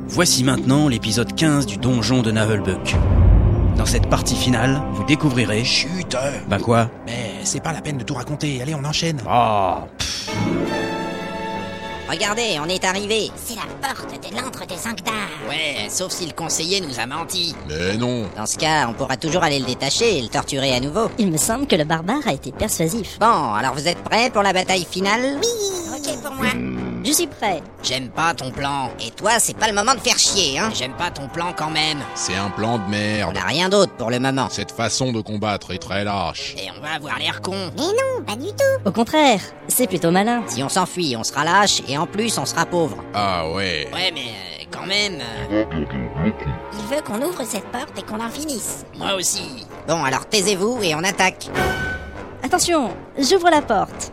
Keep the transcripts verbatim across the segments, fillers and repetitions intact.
Voici maintenant l'épisode quinze du donjon de Naheulbeuk. Dans cette partie finale, vous découvrirez... Chut. Bah quoi? Mais c'est pas la peine de tout raconter, allez on enchaîne. Oh. Regardez, on est arrivé. C'est la porte de l'antre de Zangdar. Ouais, sauf si le conseiller nous a menti. Mais non. Dans ce cas, on pourra toujours aller le détacher et le torturer à nouveau. Il me semble que le barbare a été persuasif. Bon, alors vous êtes prêts pour la bataille finale? Oui, ok pour moi. Je suis prêt. J'aime pas ton plan. Et toi, c'est pas le moment de faire chier, hein? J'aime pas ton plan quand même. C'est un plan de On merde. n'a rien d'autre pour le moment. Cette façon de combattre est très lâche. Et on va avoir l'air con. Mais non, pas du tout. Au contraire, c'est plutôt malin. Si on s'enfuit, on sera lâche et en plus, on sera pauvre. Ah ouais. Ouais, mais euh, quand même... euh, Il veut qu'on ouvre cette porte et qu'on en finisse. moi aussi. Bon, alors taisez-vous et on attaque. Attention, j'ouvre la porte.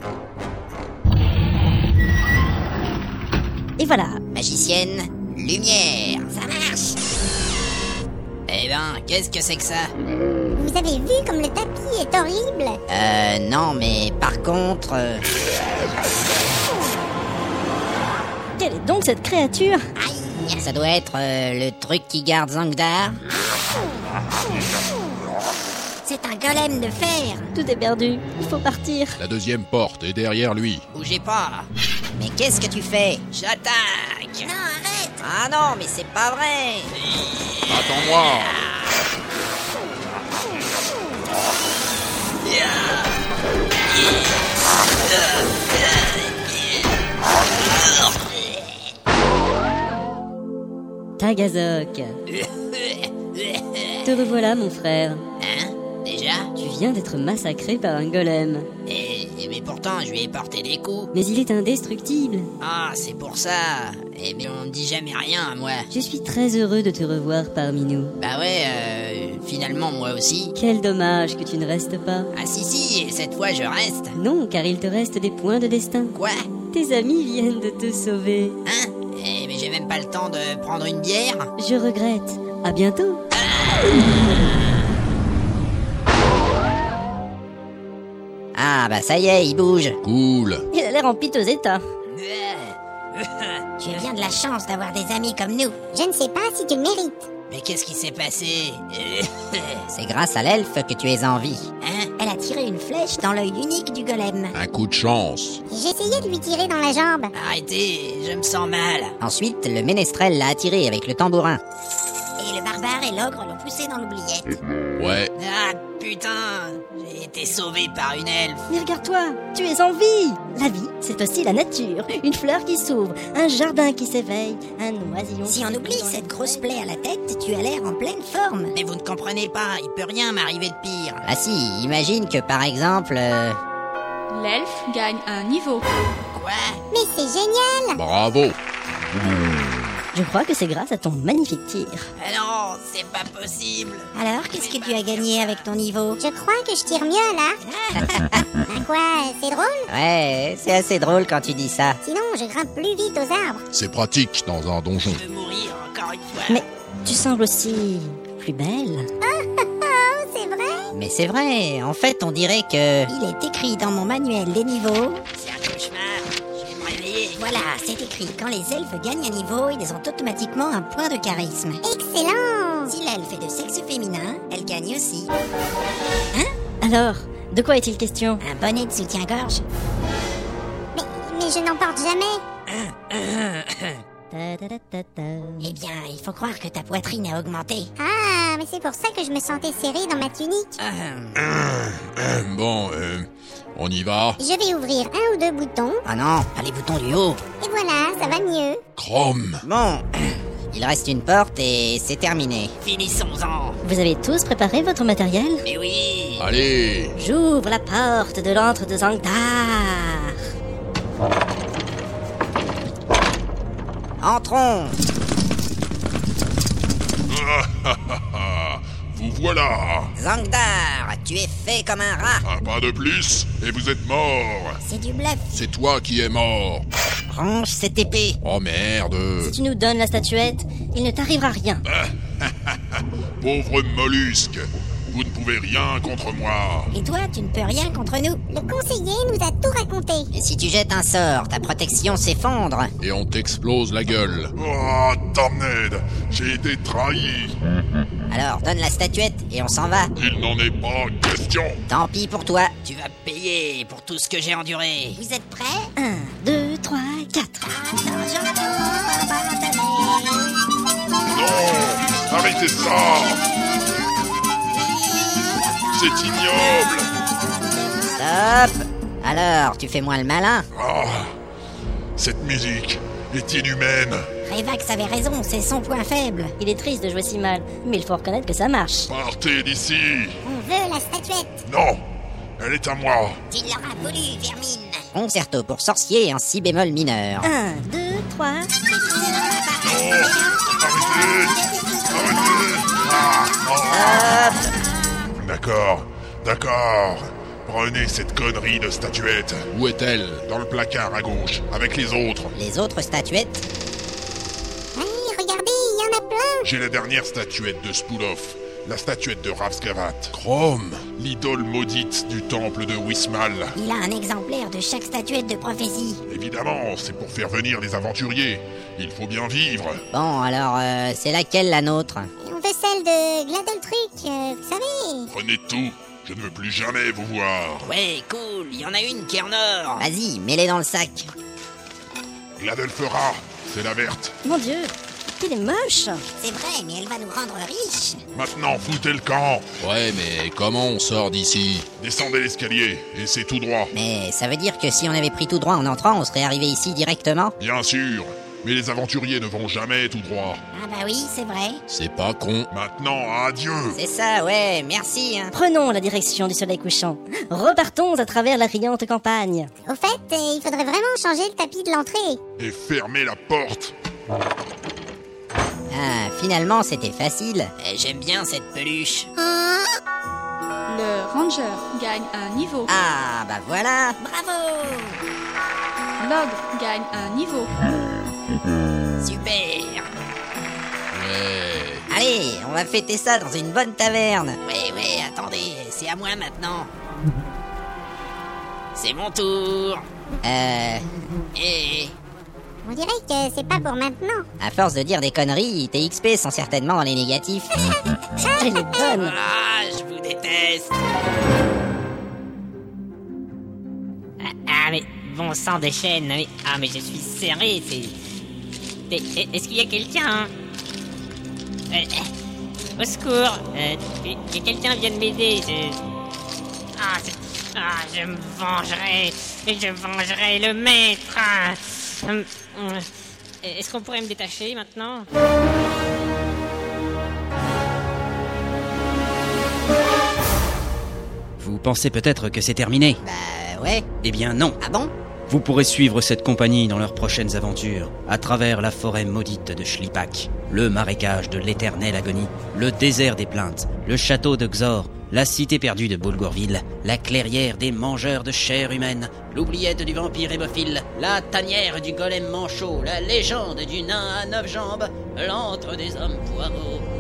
Et voilà. Magicienne, lumière. Ça marche. Eh ben, qu'est-ce que c'est que ça? Vous avez vu comme le tapis est horrible? Euh, non, mais par contre... euh, Quelle est donc cette créature? Aïe. ça doit être euh, le truc qui garde Zangdar. C'est un golem de fer. Tout est perdu. Il faut partir. La deuxième porte est derrière lui. Bougez pas. Mais qu'est-ce que tu fais? J'attaque. Non, arrête. Ah non, mais c'est pas vrai. Attends-moi. Tagazok. Te revoilà, mon frère. Hein? Déjà? Tu viens d'être massacré par un golem. Eh, mais pourtant, je lui ai porté des coups. Mais il est indestructible. Ah, c'est pour ça. Eh, mais on ne dit jamais rien à moi. Je suis très heureux de te revoir parmi nous. Bah ouais, euh, finalement, moi aussi. Quel dommage que tu ne restes pas. Ah si, si, et cette fois, je reste. Non, car il te reste des points de destin. Quoi? Tes amis viennent de te sauver. Hein? Eh, mais j'ai même pas le temps de prendre une bière. Je regrette. À bientôt. Ah, bah ça y est, il bouge. Cool. Il a l'air en piteux état. Tu as bien de la chance d'avoir des amis comme nous. Je ne sais pas si tu le mérites. Mais qu'est-ce qui s'est passé? C'est grâce à l'elfe que tu es en vie. Hein? Elle a tiré une flèche dans l'œil unique du golem. Un coup de chance. J'essayais de lui tirer dans la jambe. Arrêtez, je me sens mal. Ensuite, le ménestrel l'a attiré avec le tambourin. Et le barbare et l'ogre l'ont poussé dans l'oubliette. Ouais. Ah, putain, j'ai été sauvé par une elfe. Mais regarde-toi, tu es en vie. La vie, c'est aussi la nature. Une fleur qui s'ouvre, un jardin qui s'éveille, un oisillon... Si on oublie cette grosse plaie à la tête, tu as l'air en pleine forme. Mais vous ne comprenez pas, il peut rien m'arriver de pire. Ah si, imagine que par exemple... euh, L'elfe gagne un niveau. Quoi? Mais c'est génial. Bravo. Je crois que c'est grâce à ton magnifique tir. Ah non, c'est pas possible. Alors, qu'est-ce que tu as gagné avec ton niveau? Je crois que je tire mieux, là. Ben quoi, c'est drôle? Ouais, c'est assez drôle quand tu dis ça. Sinon, je grimpe plus vite aux arbres. C'est pratique dans un donjon. Je veux mourir encore une fois. Mais tu sembles aussi plus belle. Oh, c'est vrai? Mais c'est vrai, en fait on dirait que... Il est écrit dans mon manuel des niveaux. C'est un cauchemar, je vais me réveiller. Voilà, c'est écrit. Quand les elfes gagnent un niveau, ils ont automatiquement un point de charisme. Excellent! Si l'elfe est de sexe féminin, elle gagne aussi. Alors, de quoi est-il question? Un bonnet de soutien-gorge. Mais, mais je n'en porte jamais. Ta-ta-ta-ta-ta. Eh bien, il faut croire que ta poitrine a augmenté. Ah, mais c'est pour ça que je me sentais serrée dans ma tunique. Euh, bon, euh, on y va. Je vais ouvrir un ou deux boutons, Ah non, pas les boutons du haut. et voilà, ça va mieux. Chrome. Bon, il reste une porte et c'est terminé. Finissons-en. Vous avez tous préparé votre matériel? Mais oui. Allez. J'ouvre la porte de l'antre de Zangdar. Entrons. Vous voilà. Zangdar, tu es fait comme un rat. Un pas de plus et vous êtes mort. C'est du bluff. C'est toi qui es mort. Range cette épée. Oh merde. Si tu nous donnes la statuette, il ne t'arrivera rien. Pauvre mollusque. Vous ne pouvez rien contre moi. Et toi, tu ne peux rien contre nous. Le conseiller nous a tout raconté. Et si tu jettes un sort, ta protection s'effondre. Et on t'explose la gueule. Oh, damned, j'ai été trahi. Alors, donne la statuette et on s'en va. Il n'en est pas question. Tant pis pour toi, tu vas payer pour tout ce que j'ai enduré. Vous êtes prêts? Un, deux, trois, quatre. Non, arrêtez ça. C'est ignoble. Stop. Alors, tu fais moins le malin? Ah, cette musique est inhumaine. Revax avait raison, c'est son point faible. Il est triste de jouer si mal, mais il faut reconnaître que ça marche. Partez d'ici. On veut la statuette. Non, elle est à moi. Tu l'auras voulu, vermine. Concerto pour sorcier en si bémol mineur. Un, deux, trois. Non, arrêtez. Arrêtez. Ah, ah. D'accord, d'accord. Prenez cette connerie de statuette. Où est-elle? Dans le placard à gauche, avec les autres. Les autres statuettes? Allez, regardez, il y en a plein. J'ai la dernière statuette de Spooloff, la statuette de Ravskarat. Chrome, l'idole maudite du temple de Wismal. Il a un exemplaire de chaque statuette de prophétie. Évidemment, c'est pour faire venir les aventuriers. Il faut bien vivre. Bon, alors, euh, c'est laquelle la nôtre? Et on veut celle de Gladeltruc, euh, vous savez. Prenez tout, je ne veux plus jamais vous voir. Ouais, cool, il y en a une qui est en or. Vas-y, mets-les dans le sac. Gladelfera, c'est la verte. Mon Dieu, il est moche. C'est vrai, mais elle va nous rendre riches. Maintenant, foutez le camp. Ouais, mais comment on sort d'ici? Descendez l'escalier, et c'est tout droit. Mais ça veut dire que si on avait pris tout droit en entrant, on serait arrivé ici directement? Bien sûr, mais les aventuriers ne vont jamais tout droit. Ah bah oui, c'est vrai. C'est pas con. Maintenant, adieu. C'est ça, ouais, merci. Hein. Prenons la direction du soleil couchant. Repartons à travers la riante campagne. Au fait, euh, il faudrait vraiment changer le tapis de l'entrée. Et fermez la porte. Ah, finalement, c'était facile. Eh, J'aime bien cette peluche. Le ranger gagne un niveau. Ah, bah voilà. Bravo. L'ogre gagne un niveau. Super. Ouais. Allez, on va fêter ça dans une bonne taverne. Ouais, ouais, attendez, c'est à moi maintenant. C'est mon tour. Euh... Et... On dirait que c'est pas pour maintenant. À force de dire des conneries, tes X P sont certainement dans les négatifs. Elle est bonne. Ah, je vous déteste. Ah, ah, mais bon sang de chaîne, mais, ah mais je suis serré, c'est... c'est- Est-ce qu'il y a quelqu'un hein euh, euh, Au secours, euh, que, que quelqu'un vienne m'aider, je... Ah, c'est- ah, je me vengerai, je vengerai le maître hein. Hum, hum. Est-ce qu'on pourrait me détacher maintenant? Vous pensez peut-être que c'est terminé? Bah ouais. Eh bien non. Ah bon? Vous pourrez suivre cette compagnie dans leurs prochaines aventures, à travers la forêt maudite de Schlipak, le marécage de l'éternelle agonie, le désert des plaintes, le château de Xor, la cité perdue de Bulgurville, la clairière des mangeurs de chair humaine, l'oubliette du vampire hémophile, la tanière du golem manchot, la légende du nain à neuf jambes, l'antre des hommes poireaux,